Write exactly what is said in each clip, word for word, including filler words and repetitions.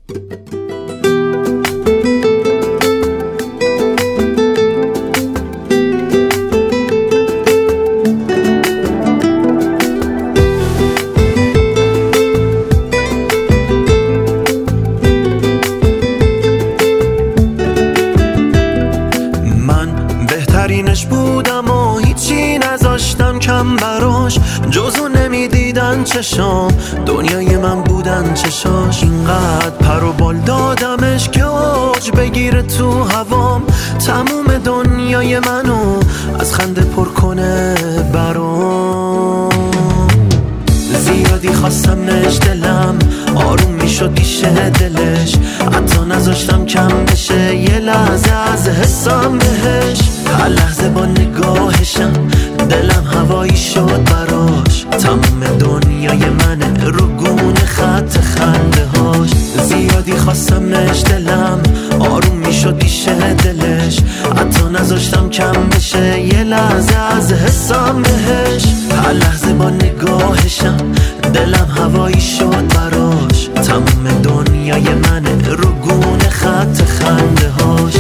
بهترینش بودم و هیچی نذاشتم کم براش، جزو نمیدیدن چشام، دنیای من بودن چشاش. اینقدر پر و بال دادمش که اوج بگیره تو هوام، تموم دنیای منو از خنده پر کنه برام. زیادی خواستمش دلم آروم میشد دیشه دلش، حتی نذاشتم کم بشه یه لحظه از حسام بهش. هر لحظه با نگاهشم دلم هوایی شد براش، تمام دنیای منه رو گونه خط خنده هاش. زیادی خواستمش دلم آروم میشد دیشه دلش، حتی نذاشتم کم بشه یه لحظه از حسام بهش. هر لحظه با نگاهشم دلم هوایی شد براش، تمام دنیای منه رو گونه خط خنده هاش.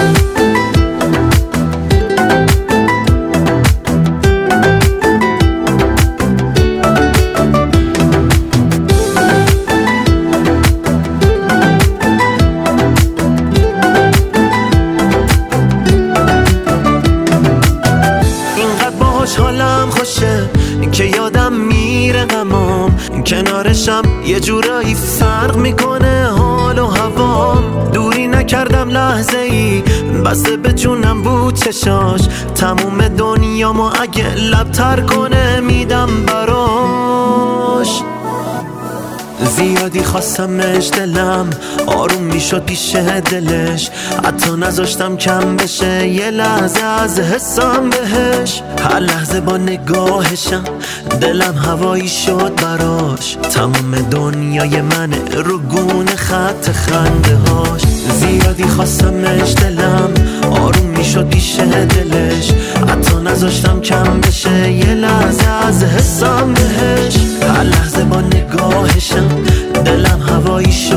حالم خوشه که یادم میره غمام، کنارشم یه جورایی فرق میکنه حال و هوام. دوری نکردم لحظه ای، بسته به جونم بود چشاش، تموم دنیامو اگه لبتر کنه میدم براش. زیادی خواستمش دلم آروم میشد پیشه دلش، حتی نذاشتم کم بشه یه لحظه از حسام بهش. هر لحظه با نگاهشم دلم هوایی شد براش، تمام دنیای منه رو گونه خط خنده هاش. زیادی خواستمش دلم آروم میشد پیشه دلش، حتی نذاشتم کم بشه یه لحظه از حسام بهش. هر لحظه با نگاهشم دلم هوایی شد